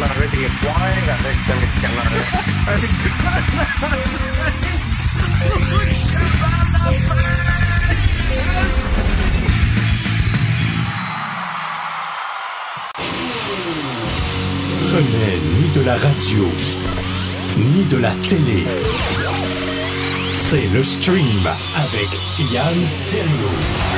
manger des poires avec ce médicament-là. Ce n'est ni de la radio, ni de la télé. C'est le stream avec Yann Terriot.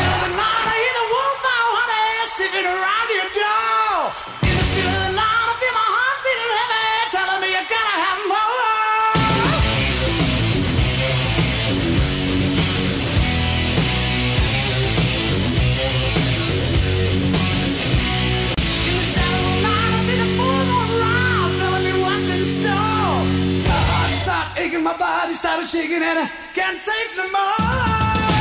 My body started shaking and I can't take no more.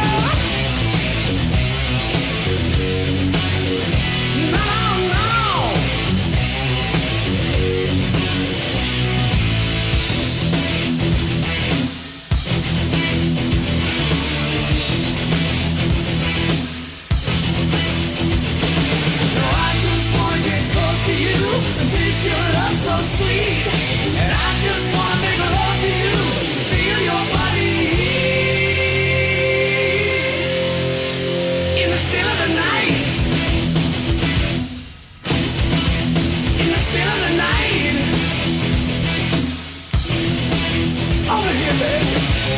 Taste your love so sweet, and I just wanna make love to you. Feel your body in the still of the night. In the still of the night. Over here, baby.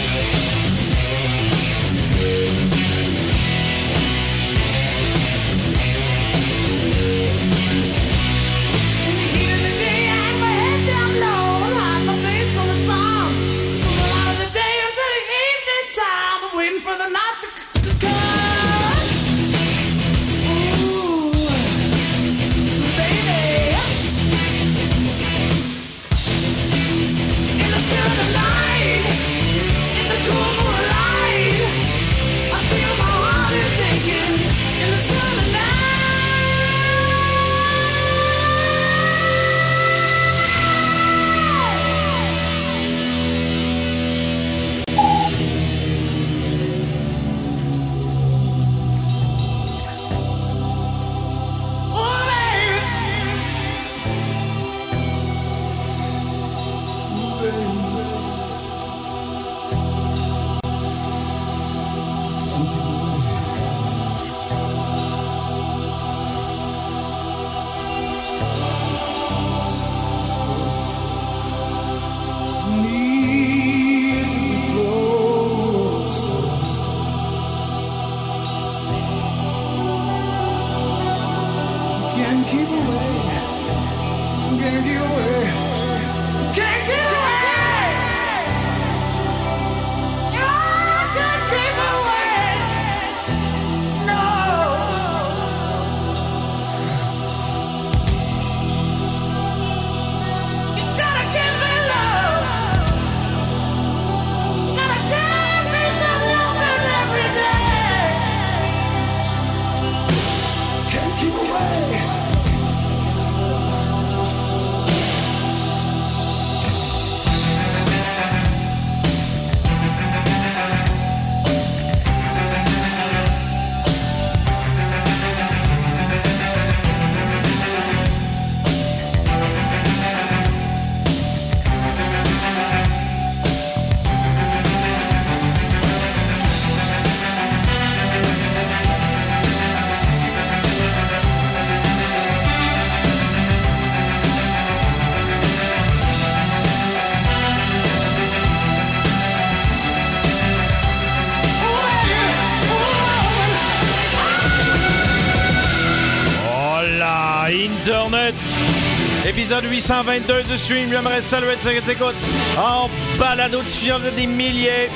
Internet. Épisode 822 du stream. J'aimerais saluer ceux qui t'écoutent en balado diffusion. Vous êtes des milliers.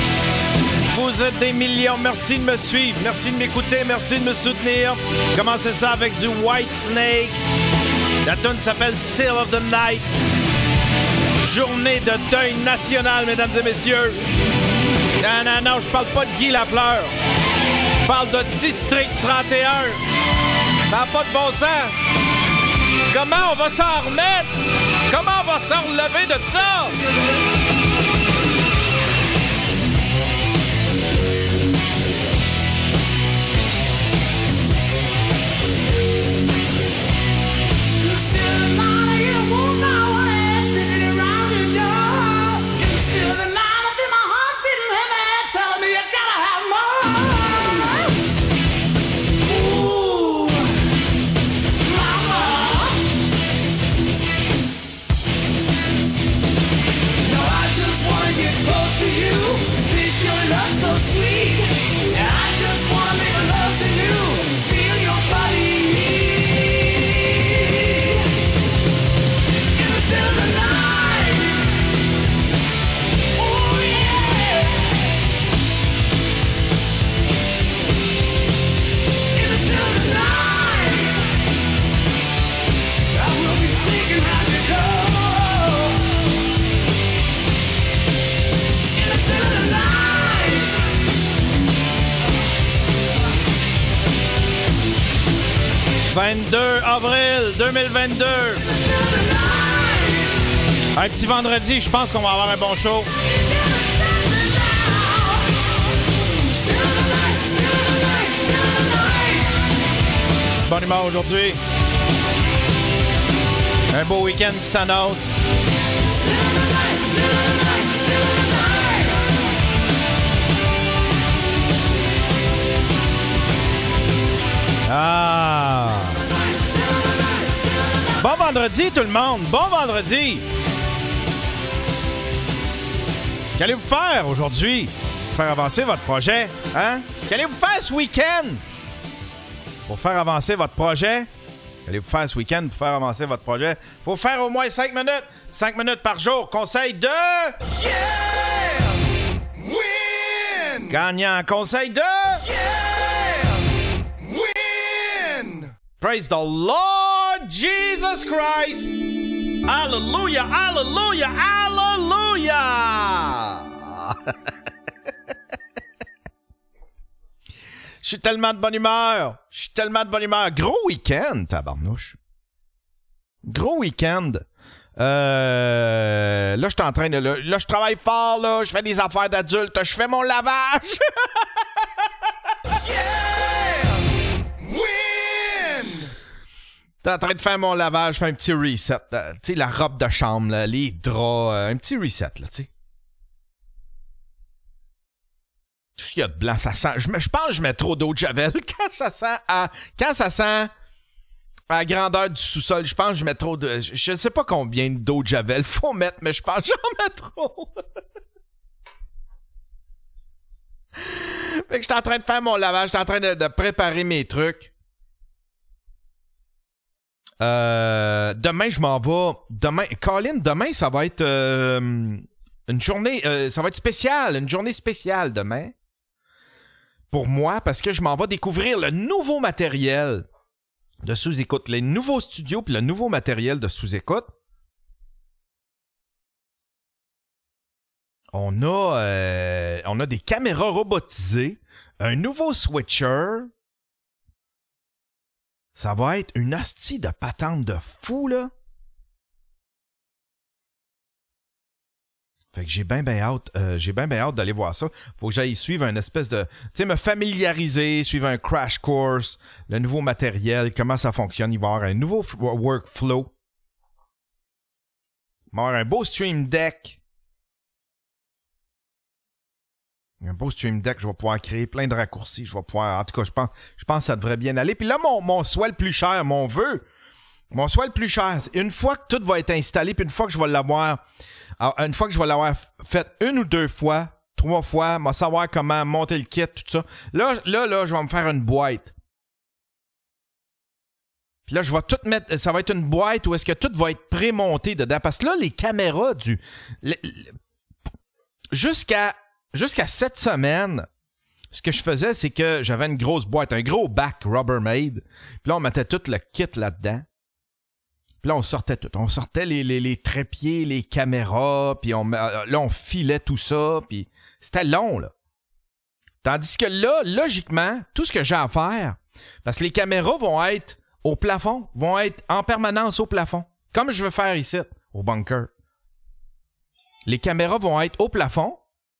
Vous êtes des millions. Merci de me suivre. Merci de m'écouter. Merci de me soutenir. Commencez ça avec du White Snake. La tune s'appelle Still of the Night. Journée de deuil national, mesdames et messieurs. Non, je parle pas de Guy Lafleur. Je parle de District 31. Ça n'a pas de bon sens. Comment on va s'en remettre? Comment on va s'en relever de ça? Still not a woman. 22 avril 2022. Un petit vendredi, je pense qu'on va avoir un bon show. Bonne humeur aujourd'hui. Un beau week-end qui s'annonce. Ah! Bon vendredi tout le monde! Bon vendredi! Qu'allez-vous faire aujourd'hui? Faire avancer votre projet, hein? Qu'allez-vous faire ce week-end? Pour faire avancer votre projet? Qu'allez-vous faire ce week-end pour faire avancer votre projet? Pour faire au moins 5 minutes. 5 minutes par jour. Conseil de... Yeah! Win! Gagnant. Conseil de... Yeah! Win! Praise the Lord Jesus Christ! Hallelujah! Hallelujah! Hallelujah! Je suis tellement de bonne humeur. Je suis tellement de bonne humeur. Gros week-end, tabarnouche. Gros week-end. Là, je suis en train de... Là, je travaille fort, là. Je fais des affaires d'adulte. Je fais mon lavage. Yeah! Win! T'es en train de faire mon lavage. Je fais un petit reset. Tu sais, la robe de chambre, là, les draps. Un petit reset, là, tu sais. Tout ce qu'il y a de blanc, ça sent... Je pense que je mets trop d'eau de Javel. Quand ça sent à la grandeur du sous-sol, je pense que je mets trop de... Je sais pas combien d'eau de Javel faut mettre, mais je pense que j'en mets trop. Fait que je suis en train de faire mon lavage, je suis en train de préparer mes trucs. Demain, je m'en vais... Demain, ça va être une journée... ça va être spécial, une journée spéciale demain. Pour moi, parce que je m'en vais découvrir le nouveau matériel de sous-écoute, les nouveaux studios puis le nouveau matériel de sous-écoute. On a des caméras robotisées, un nouveau switcher. Ça va être une hostie de patente de fou, là. Fait que j'ai bien hâte d'aller voir ça. Faut que j'aille suivre une espèce de... Tu sais, me familiariser, suivre un crash course, le nouveau matériel, comment ça fonctionne. Il va y avoir un nouveau workflow. Il va y avoir un beau stream deck. Un beau stream deck, je vais pouvoir créer plein de raccourcis. Je vais pouvoir... En tout cas, je pense que ça devrait bien aller. Puis là, mon souhait le plus cher, mon vœu, mon souhait le plus cher, c'est une fois que tout va être installé, puis une fois que je vais l'avoir fait 1 ou 2 fois, 3 fois, moi savoir comment monter le kit, tout ça. Là, je vais me faire une boîte. Puis là, je vais tout mettre, ça va être une boîte où est-ce que tout va être pré-monté dedans. Parce que là, les caméras jusqu'à cette semaine, ce que je faisais, c'est que j'avais une grosse boîte, un gros bac Rubbermaid. Puis là, on mettait tout le kit là-dedans. Puis là, on sortait tout. On sortait les trépieds, les caméras, puis on filait tout ça, puis c'était long, là. Tandis que là, logiquement, tout ce que j'ai à faire, parce que les caméras vont être au plafond, vont être en permanence au plafond, comme je veux faire ici, au bunker. Les caméras vont être au plafond.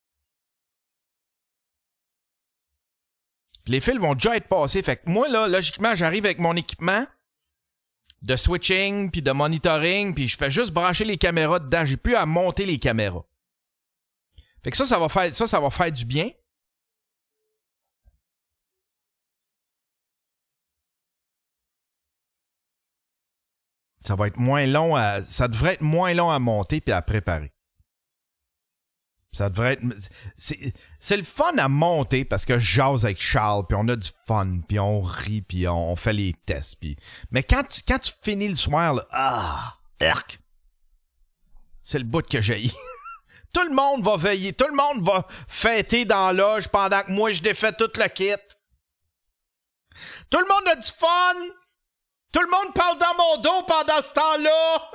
Les fils vont déjà être passés. Fait que moi, là, logiquement, j'arrive avec mon équipement de switching, puis de monitoring, puis je fais juste brancher les caméras dedans. J'ai plus à monter les caméras. Fait que ça va faire du bien. Ça devrait être moins long à monter puis à préparer. Ça devrait être... C'est le fun à monter parce que je jase avec Charles, puis on a du fun, puis on rit, puis on fait les tests. Puis... Mais quand tu finis le soir, là, erk! C'est le bout que j'ai. Tout le monde va veiller, tout le monde va fêter dans la loge pendant que moi je défais tout le kit. Tout le monde a du fun! Tout le monde parle dans mon dos pendant ce temps-là!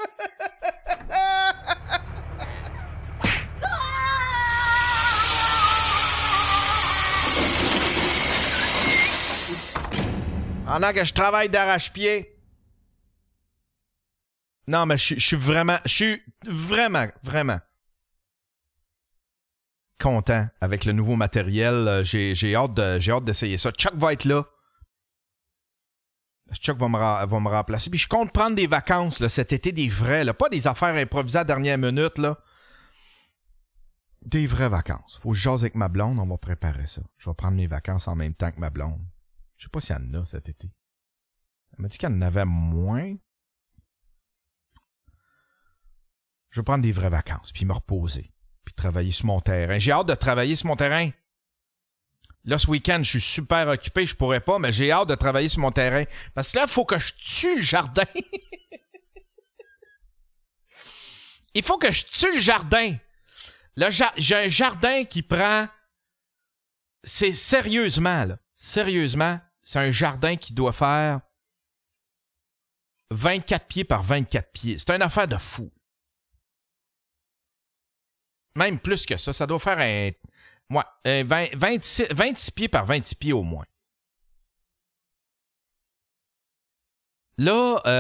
Pendant que je travaille d'arrache-pied. Non, mais je suis vraiment content avec le nouveau matériel. J'ai hâte d'essayer ça. Chuck va être là. Chuck va me remplacer. Puis je compte prendre des vacances là, cet été, des vrais, là, pas des affaires improvisées à la dernière minute. Là. Des vraies vacances. Faut que je jase avec ma blonde, on va préparer ça. Je vais prendre mes vacances en même temps que ma blonde. Je sais pas s'il y en a cet été. Elle m'a dit qu'il y en avait moins. Je vais prendre des vraies vacances, puis me reposer, puis travailler sur mon terrain. J'ai hâte de travailler sur mon terrain. Là, ce week-end, je suis super occupé, je pourrais pas, mais j'ai hâte de travailler sur mon terrain. Parce que là, il faut que je tue le jardin. Il faut que je tue le jardin. Là, j'ai un jardin qui prend... C'est sérieusement, là. Sérieusement, c'est un jardin qui doit faire 24 pieds par 24 pieds. C'est une affaire de fou. Même plus que ça. Ça doit faire un... Ouais, 26 pieds par 26 pieds au moins. Là,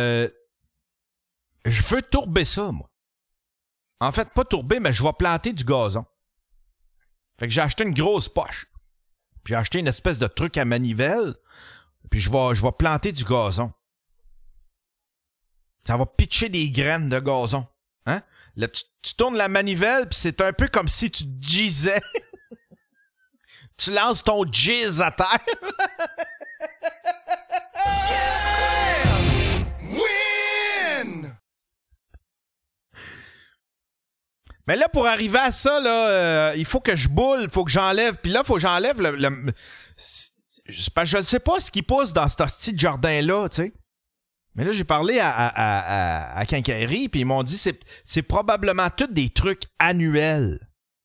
je veux tourber ça, moi. En fait, pas tourber, mais je vais planter du gazon. Fait que j'ai acheté une grosse poche. Puis j'ai acheté une espèce de truc à manivelle. Puis je vais planter du gazon. Ça va pitcher des graines de gazon. Hein? Là, tu tournes la manivelle, puis c'est un peu comme si tu jizzais. Tu lances ton jizz à terre. Win! Mais là, pour arriver à ça, là, il faut que je boule, il faut que j'enlève. Puis là, il faut que j'enlève le... Je ne sais pas ce qui pousse dans ce petit jardin-là, tu sais. Mais là, j'ai parlé à Quincaillerie, puis ils m'ont dit que c'est probablement tous des trucs annuels.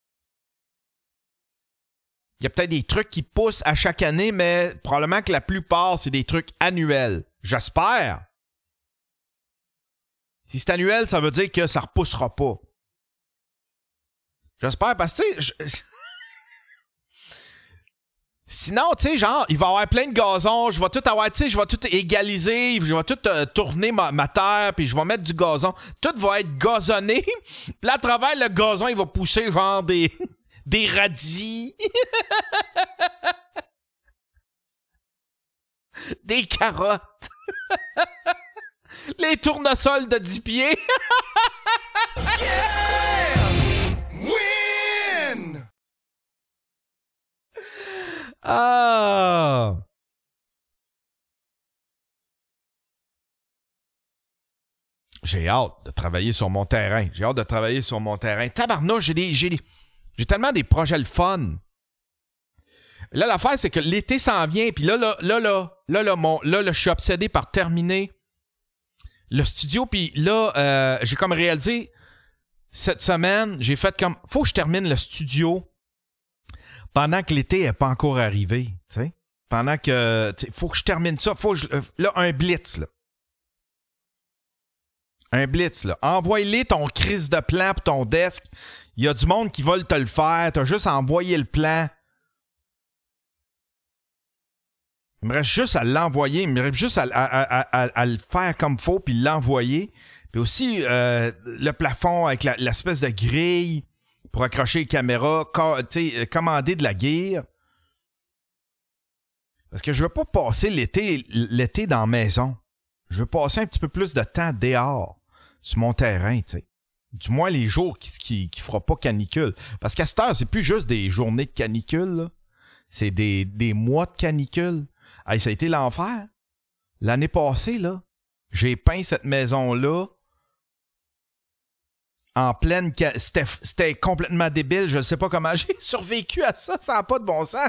Il y a peut-être des trucs qui poussent à chaque année, mais probablement que la plupart, c'est des trucs annuels. J'espère. Si c'est annuel, ça veut dire que ça repoussera pas. J'espère, parce que, tu sais... Sinon, tu sais, genre, il va y avoir plein de gazon, je vais tout avoir, tu sais, je vais tout égaliser, je vais tout tourner ma terre, puis je vais mettre du gazon. Tout va être gazonné. Puis là, à travers le gazon, il va pousser genre des radis. Des carottes. Les tournesols de 10 pieds. Win! Ah! J'ai hâte de travailler sur mon terrain. Tabarnouche, j'ai tellement des projets le fun. Là, l'affaire, c'est que l'été s'en vient, puis là, je suis obsédé par terminer le studio, puis là, j'ai comme réalisé cette semaine, j'ai fait comme, faut que je termine le studio pendant que l'été n'est pas encore arrivé, tu sais. Pendant que, faut que je termine ça, là, un blitz, là. Un blitz, là. Envoie-les ton crise de plan pour ton desk. Il y a du monde qui veulent te le faire. T'as juste à envoyer le plan. Il me reste juste à l'envoyer. Il me reste juste à le faire comme faut puis l'envoyer. Puis aussi, le plafond avec l'espèce de grille pour accrocher les caméras. Commander de la gear. Parce que je veux pas passer l'été dans la maison. Je veux passer un petit peu plus de temps dehors, sur mon terrain, tu sais. Du moins les jours qui fera pas canicule. Parce qu'à cette heure, c'est plus juste des journées de canicule, là. C'est des mois de canicule. Hey, ça a été l'enfer. L'année passée, là, j'ai peint cette maison-là en pleine... C'était complètement débile. Je ne sais pas comment j'ai survécu à ça. Ça n'a pas de bon sens.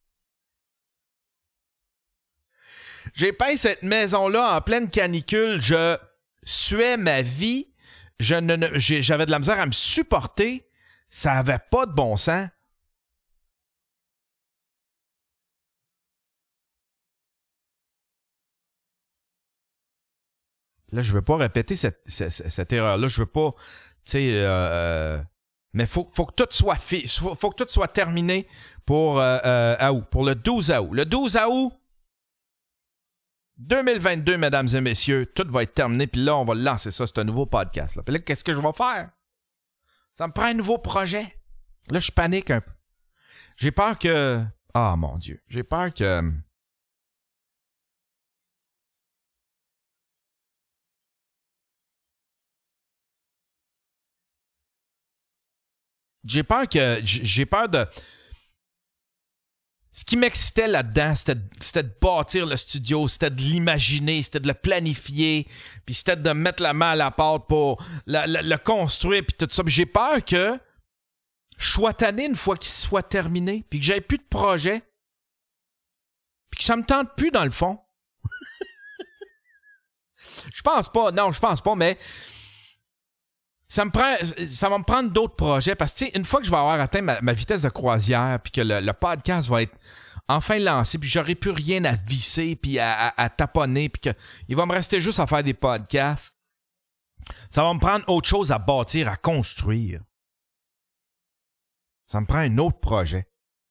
J'ai peint cette maison-là en pleine canicule. Je suais ma vie. J'avais de la misère à me supporter. Ça avait pas de bon sens. Là, je veux pas répéter cette erreur-là. Je veux pas, tu sais, mais faut que tout soit fait. Faut que tout soit terminé pour août, pour le 12 août. Le 12 août, 2022, mesdames et messieurs, tout va être terminé, puis là, on va lancer ça, c'est un nouveau podcast. Là. Puis là, qu'est-ce que je vais faire? Ça me prend un nouveau projet. Là, je panique un peu. J'ai peur que... Ah, mon Dieu. J'ai peur que... J'ai peur de... Ce qui m'excitait là-dedans, c'était de bâtir le studio, c'était de l'imaginer, c'était de le planifier, puis c'était de mettre la main à la pâte pour le construire, puis tout ça. Puis j'ai peur que je sois tanné une fois qu'il soit terminé, puis que j'aie plus de projet, puis que ça me tente plus dans le fond. Je pense pas, mais... Ça va me prendre d'autres projets parce que, tu sais, une fois que je vais avoir atteint ma vitesse de croisière puis que le podcast va être enfin lancé puis j'aurai plus rien à visser puis à taponner puis qu'il va me rester juste à faire des podcasts, ça va me prendre autre chose à bâtir, à construire. Ça me prend un autre projet.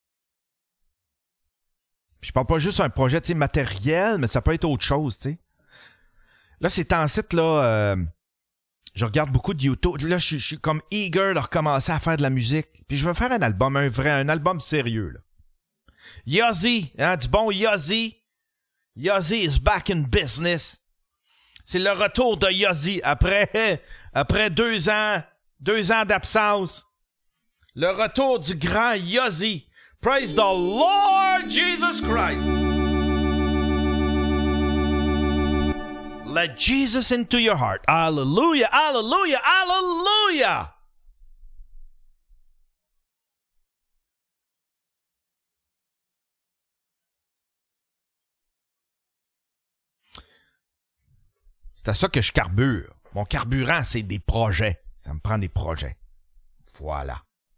Puis je parle pas juste d'un projet, tu sais, matériel, mais ça peut être autre chose, tu sais. Là, ces temps-ci, là... je regarde beaucoup de YouTube. Là, je suis comme eager de recommencer à faire de la musique. Puis je veux faire un album, un album sérieux, là. Yozzy, hein, du bon Yozzy. Yozzy is back in business. C'est le retour de Yozzy après 2 ans d'absence. Le retour du grand Yozzy. Praise the Lord Jesus Christ. Let Jesus into your heart. Hallelujah, hallelujah, hallelujah. C'est à ça que je carbure. Mon carburant, c'est des projets. Ça me prend des projets. Voilà.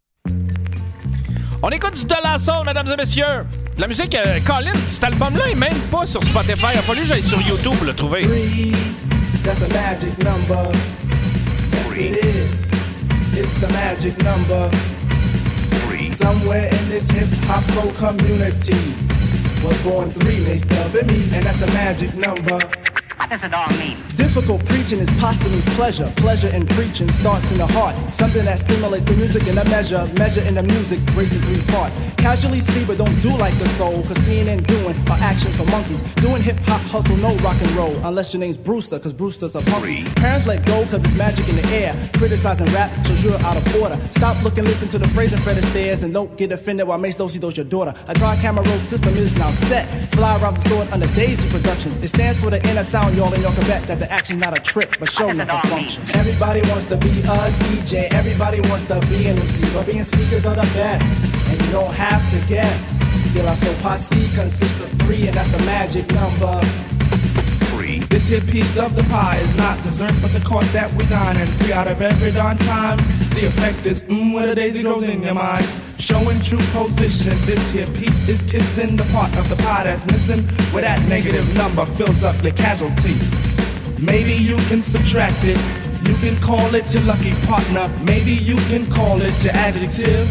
On écoute du De La Soul, mesdames et messieurs. De la musique, Colin, cet album-là est même pas sur Spotify. Il a fallu que j'aille sur YouTube pour le trouver. That's a magic number. Yes, it is. It's the magic number. Somewhere in this hip-hop soul community was born 3 mixed up in me, and that's a magic number. What does it all mean? Difficult preaching is posthumous pleasure. Pleasure in preaching starts in the heart. Something that stimulates the music in a measure. Measure in the music, racing 3 parts. Casually see but don't do like the soul. Cause seeing and doing are actions for monkeys. Doing hip-hop hustle, no rock and roll. Unless your name's Brewster, cause Brewster's a punky. Parents let go cause it's magic in the air. Criticizing rap shows you're out of order. Stop looking, listen to the phrase in Fred Astaire. And don't get offended while Mace Dosey does your daughter. A dry camera roll system is now set. Fly around the store under Daisy Productions. It stands for the inner sound, y'all, and y'all can bet that the action's not a trick, but show enough a function. Everybody wants to be a DJ, everybody wants to be an MC, but being speakers are the best, and you don't have to guess. De La Soul Posse consists of 3, and that's a magic number. 3. This here piece of the pie is not dessert, but the cost that we dine, and 3 out of every darn time. The effect is, when a daisy grows in your mind. Showing true position, this here piece is kissing the part of the pie that's missing, where that negative number fills up your casualty. Maybe you can subtract it, you can call it your lucky partner, maybe you can call it your adjective.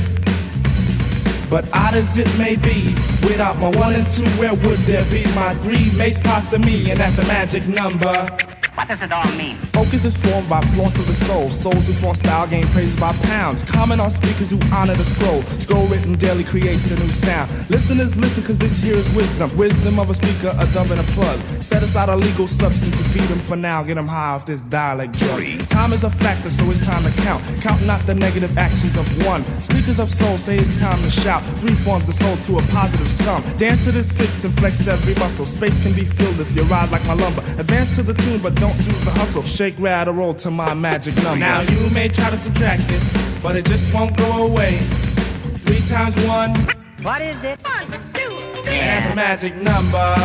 But odd as it may be, without my 1 and 2, where would there be my 3 mates passing me, and that's the magic number. What does it all mean? Focus is formed by flaunt of the soul. Souls who flaunt style gain praises by pounds. Comment on speakers who honor the scroll. Scroll written daily creates a new sound. Listeners listen cause this here is wisdom. Wisdom of a speaker, a dove and a plug. Set aside a legal substance and feed them for now. Get them high off this dialect drug. Time is a factor so it's time to count. Count not the negative actions of 1. Speakers of soul say it's time to shout. 3 forms the soul to a positive sum. Dance to this fix and flex every muscle. Space can be filled if you ride like my lumber. Advance to the tune but don't do the hustle. Shake, rattle, roll to my magic number. Now you may try to subtract it, but it just won't go away. 3 times 1. What is it? 1, 2, 3. And that's a magic number.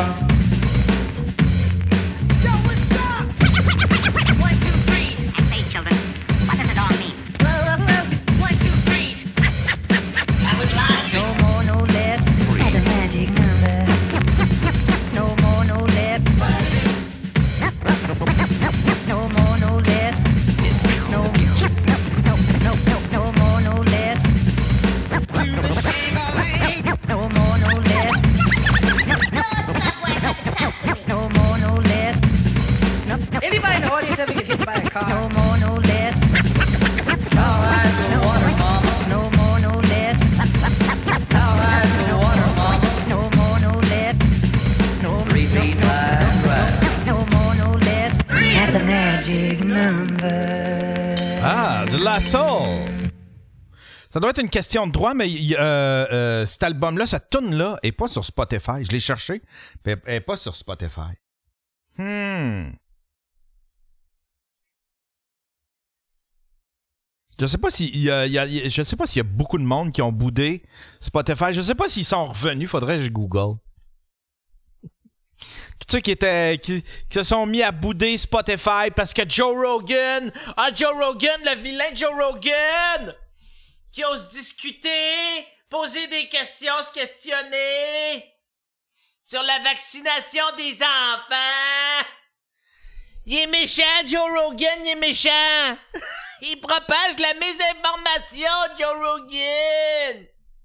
Yo, what's up? 1, 2, 3. I say, children, what does it all mean? 1, 2, 3. I was lying. No more, no less. That's a magic number. No more, no less. No more, no less. No more, no less. No more, no less. La Soul. Ça doit être une question de droit, mais cet album-là, cette tune-là, est pas sur Spotify. Je l'ai cherché, mais elle est pas sur Spotify. Je sais pas s'il y a beaucoup de monde qui ont boudé Spotify. Je sais pas s'ils sont revenus. Faudrait que je Google. Tous ceux qui se sont mis à bouder Spotify parce que Joe Rogan, le vilain Joe Rogan, qui ose discuter, poser des questions, se questionner sur la vaccination des enfants. Il est méchant, Joe Rogan, il est méchant. Il propage la mésinformation, Joe Rogan.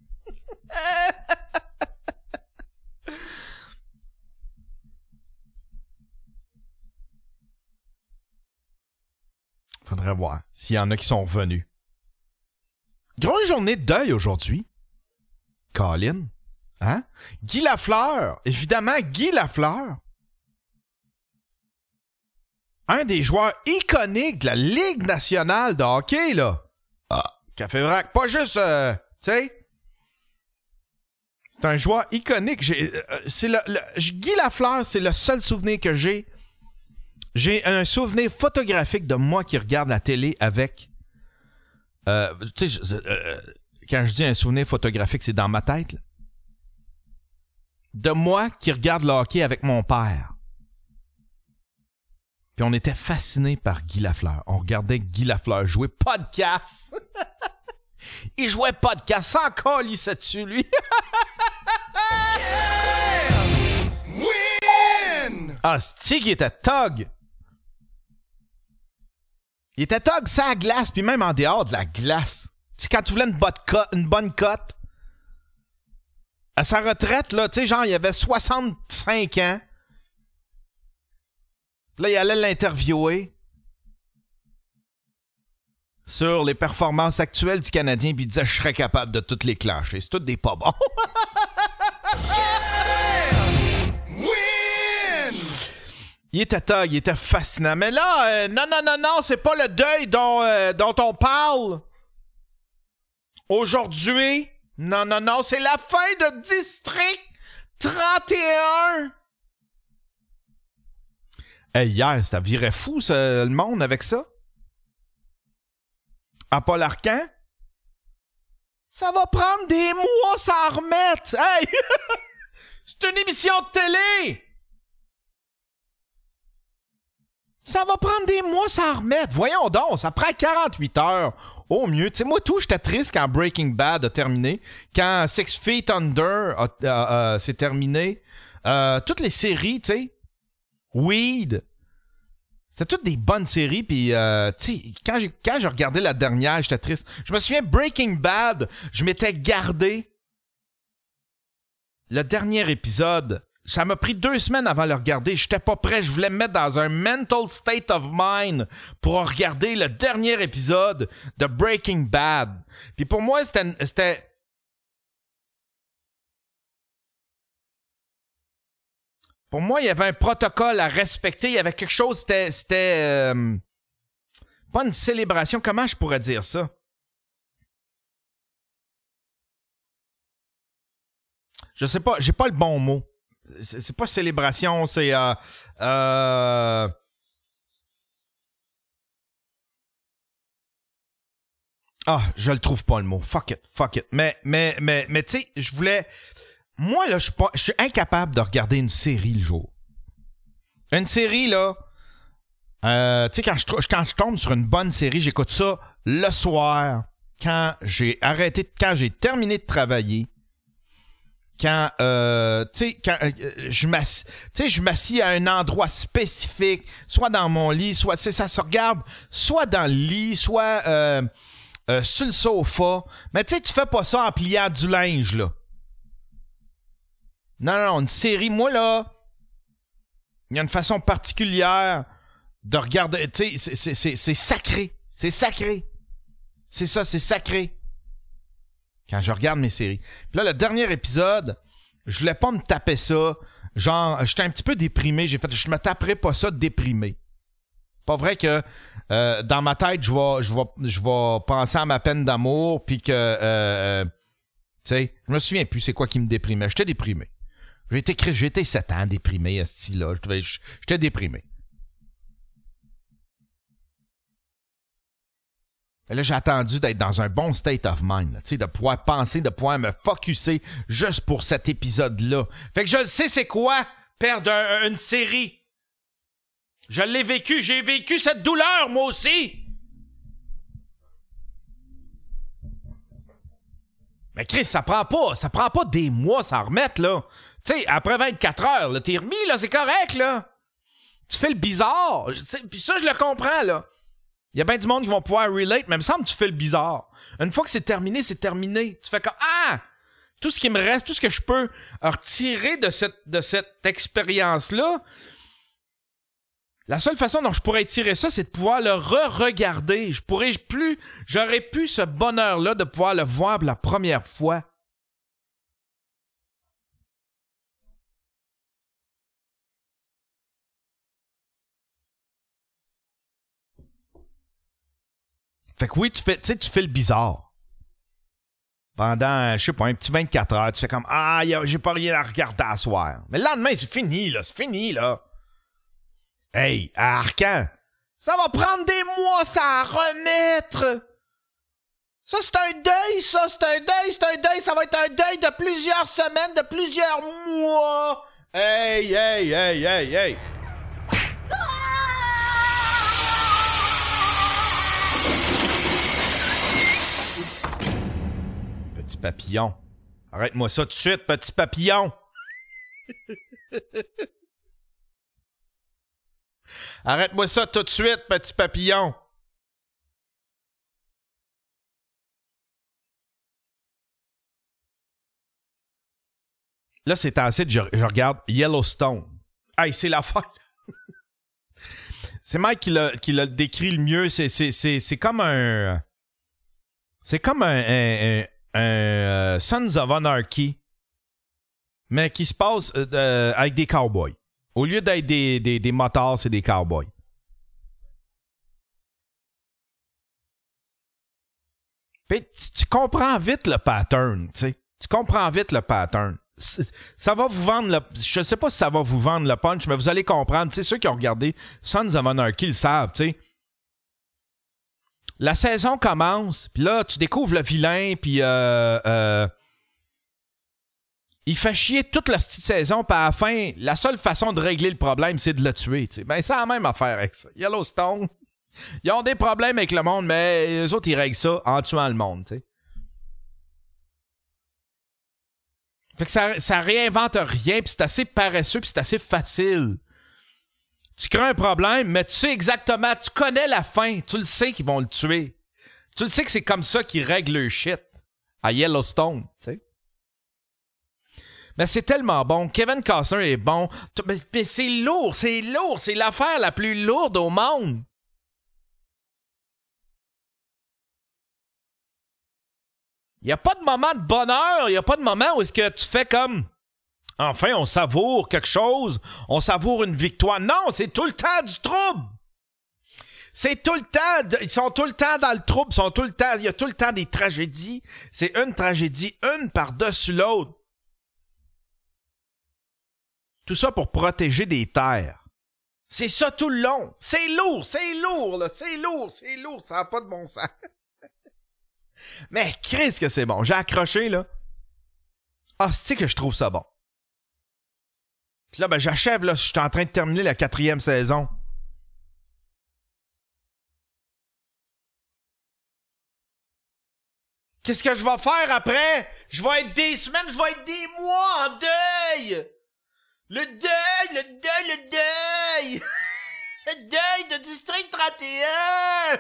Faudrait voir s'il y en a qui sont revenus. Grosse journée de deuil aujourd'hui. Colin. Hein? Guy Lafleur. Évidemment, Guy Lafleur. Un des joueurs iconiques de la Ligue nationale de hockey, là. Café Vrac. Pas juste, tu sais. C'est un joueur iconique. Guy Lafleur, c'est le seul souvenir que j'ai. J'ai un souvenir photographique de moi qui regarde la télé avec... tu sais, quand je dis un souvenir photographique, c'est dans ma tête, là. De moi qui regarde le hockey avec mon père. Puis on était fascinés par Guy Lafleur. On regardait Guy Lafleur jouer podcast. Il jouait podcast sans câlisser dessus, lui. Ah, c'est-tu qu'il était tog. Il était tog sur la glace, puis même en dehors de la glace. Tu sais, quand tu voulais une bonne cote, à sa retraite, là, tu sais, genre, il avait 65 ans. Là, il allait l'interviewer sur les performances actuelles du Canadien, puis il disait « Je serais capable de toutes les clasher. C'est toutes des pas bons. » Il était tog, il était fascinant. Mais là, non, c'est pas le deuil dont on parle. Aujourd'hui, non, c'est la fin de District 31. Hey, hier, ça virait fou, le monde, avec ça. À Paul Arcand, ça va prendre des mois sans remettre. Hey! C'est une émission de télé! Ça va prendre des mois sans remettre. Voyons donc, ça prend 48 heures. Au mieux. Tu sais, moi, j'étais triste quand Breaking Bad a terminé. Quand 6 Feet Under s'est terminé. Toutes les séries, tu sais. Weed. C'était toutes des bonnes séries. Puis, tu sais, quand j'ai regardé la dernière, j'étais triste. Je me souviens, Breaking Bad, je m'étais gardé le dernier épisode. Ça m'a pris 2 semaines avant de le regarder. J'étais pas prêt. Je voulais me mettre dans un mental state of mind pour regarder le dernier épisode de Breaking Bad. Puis pour moi, c'était... Pour moi, il y avait un protocole à respecter. Il y avait quelque chose... C'était pas une célébration. Comment je pourrais dire ça? Je sais pas. J'ai pas le bon mot. C'est pas célébration, c'est ah, je le trouve pas le mot. Fuck it. Mais tu sais, je voulais... Moi, là, je suis incapable de regarder une série le jour. Une série, là... tu sais, quand je tombe sur une bonne série, j'écoute ça le soir, quand j'ai terminé de travailler. Quand je m'assis à un endroit spécifique, soit dans mon lit, soit ça se regarde, soit dans le lit, soit sur le sofa. Mais tu sais, tu fais pas ça en pliant du linge, là. Non, une série, moi, là, il y a une façon particulière de regarder, tu sais, c'est sacré. C'est sacré. C'est ça, c'est sacré. Quand je regarde mes séries. Puis là, le dernier épisode, je voulais pas me taper ça. Genre, j'étais un petit peu déprimé. J'ai fait, je me taperais pas ça déprimé. Pas vrai que dans ma tête, je vais penser à ma peine d'amour, puis que, tu sais, je me souviens plus c'est quoi qui me déprimait. J'étais déprimé. J'étais 7 ans déprimé à ce style-là. J'étais déprimé. Et là, j'ai attendu d'être dans un bon state of mind, tu sais, de pouvoir penser, de pouvoir me focusser juste pour cet épisode-là. Fait que je le sais c'est quoi perdre une série. Je l'ai vécu, j'ai vécu cette douleur, moi aussi. Mais Chris, ça prend pas des mois s'en remettre, là. Tu sais, après 24 heures, là, t'es remis, là, c'est correct, là. Tu fais le bizarre. Puis ça, je le comprends, là. Il y a bien du monde qui vont pouvoir relate, mais il me semble que tu fais le bizarre. Une fois que c'est terminé, c'est terminé. Tu fais comme, tout ce qui me reste, tout ce que je peux retirer de cette expérience-là, la seule façon dont je pourrais tirer ça, c'est de pouvoir le re-regarder. J'aurais pu ce bonheur-là de pouvoir le voir pour la première fois. Fait que oui, tu fais le bizarre. Pendant, je sais pas, un petit 24 heures, tu fais comme, j'ai pas rien à regarder à soir. Mais le lendemain, c'est fini, là. Hey, à Arcan, ça va prendre des mois, ça à remettre. Ça, c'est un deuil, ça va être un deuil de plusieurs semaines, de plusieurs mois. Hey. Petit papillon. Arrête-moi ça tout de suite, petit papillon. Arrête-moi ça tout de suite, petit papillon. Là, c'est temps-ci, je regarde Yellowstone. Hey, c'est l'affaire. C'est Mike qui l'a décrit le mieux. C'est comme un... C'est comme un Sons of Anarchy, mais qui se passe avec des cowboys. Au lieu d'être des motards, c'est des cowboys. Puis tu comprends vite le pattern, tu sais. Tu comprends vite le pattern. Ça va vous vendre je sais pas si ça va vous vendre le punch, mais vous allez comprendre. Tu sais, ceux qui ont regardé Sons of Anarchy le savent, tu sais. La saison commence, puis là, tu découvres le vilain, puis il fait chier toute la petite saison, puis à la fin, la seule façon de régler le problème, c'est de le tuer, tu sais. Ben, c'est la même affaire avec ça. Yellowstone, ils ont des problèmes avec le monde, mais eux autres, ils règlent ça en tuant le monde, tu sais. Fait que ça réinvente rien, puis c'est assez paresseux, puis c'est assez facile. Tu crées un problème, mais tu sais exactement, tu connais la fin, tu le sais qu'ils vont le tuer. Tu le sais que c'est comme ça qu'ils règlent leur shit à Yellowstone, tu sais. Mais c'est tellement bon. Kevin Costner est bon. Mais c'est lourd. C'est l'affaire la plus lourde au monde. Il n'y a pas de moment de bonheur. Il n'y a pas de moment où est-ce que tu fais comme... Enfin, on savoure quelque chose. On savoure une victoire. Non, c'est tout le temps du trouble. C'est tout le temps... Ils sont tout le temps dans le trouble. Il y a tout le temps des tragédies. C'est une tragédie, une par-dessus l'autre. Tout ça pour protéger des terres. C'est ça tout le long. C'est lourd, là. C'est lourd. Ça n'a pas de bon sens. Mais Christ que c'est bon. J'ai accroché, là. C'est que je trouve ça bon. Puis là, ben, j'achève, là. Je suis en train de terminer la 4e saison. Qu'est-ce que je vais faire après? Je vais être des semaines, je vais être des mois en deuil! Le deuil! Le deuil de District 31!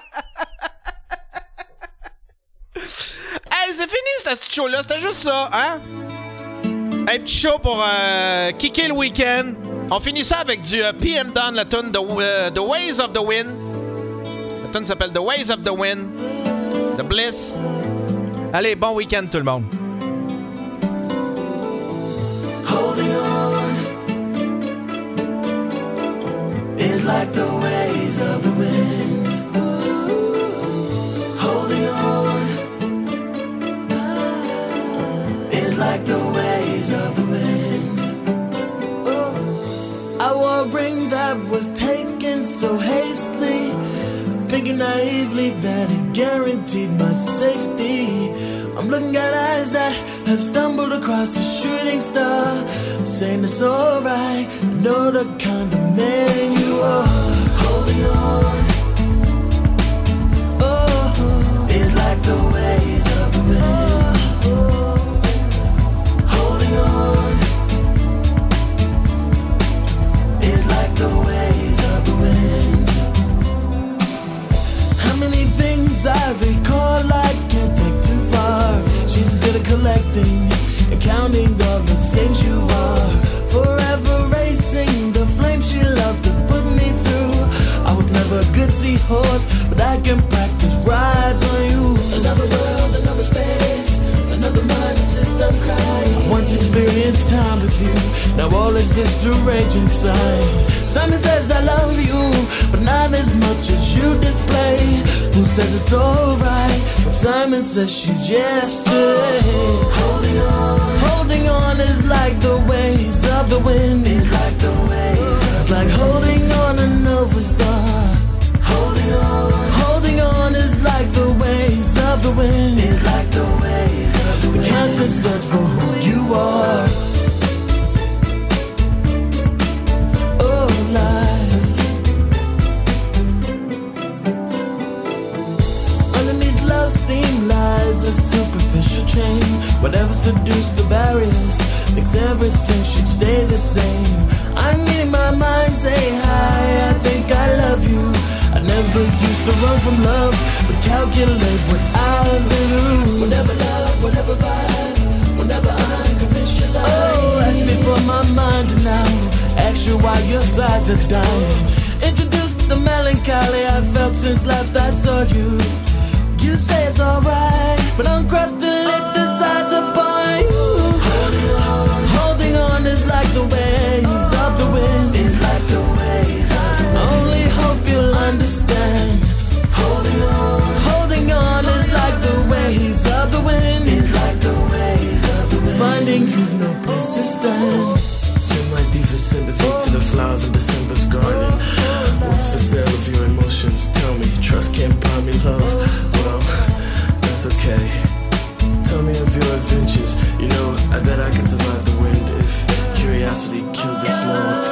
Hey, c'est fini ce petit show-là, c'était juste ça, hein? Un petit show pour kicker le week-end. On finit ça avec du PM Dawn, la tune The Ways of the Wind. La tune s'appelle The Ways of the Wind. The Bliss. Allez, bon week-end tout le monde. Holding on is like the ways guaranteed my safety. I'm looking at eyes that have stumbled across a shooting star, saying it's alright, I know the kind of man you are. Holding on, oh, it's like the waves of the wind. Holding on, it's like the waves of the wind. How many things I recall I can't take too far. She's good at collecting and counting all the things you are. Forever racing the flame she loved to put me through. I was never a good seahorse, but I can practice rides on you. Another world, another space, another mind and system crying. I once experienced time with you, now all exists to rage inside. Simon says I love you, but not as much as you display. Who says it's alright, but Simon says she's yesterday. Holding on is like the waves of the wind. It's like the waves. It's like holding on an over star. Holding on is like the waves of the wind. It's like the waves of the wind. The constant search for who you are. Oh, life. Underneath love's theme lies a superficial chain. Whatever seduced the barriers makes everything should stay the same. I'm meeting my mind, say hi, I think I love you. I never used to run from love, but calculate what I've been through. Whatever love, whatever vibe, whenever I'm convinced you love. Oh, ask me for my mind now. Ask you why your sides are dying. Introduce the melancholy I felt since last I saw you. You say it's alright, but uncrushed to lit the sides upon you. Holding on is like the waves of the wind. It's like the waves of the wind. I only hope you'll understand. Holding on is like the waves of the wind. It's like the waves of the wind. Finding you've no place to stand. Send my deepest sympathy to the flowers in December's garden. What's for sale of your emotions? Tell me, trust can't buy me love. Well, that's okay. Tell me of your adventures. You know, I bet I could survive the wind if curiosity killed the smoke.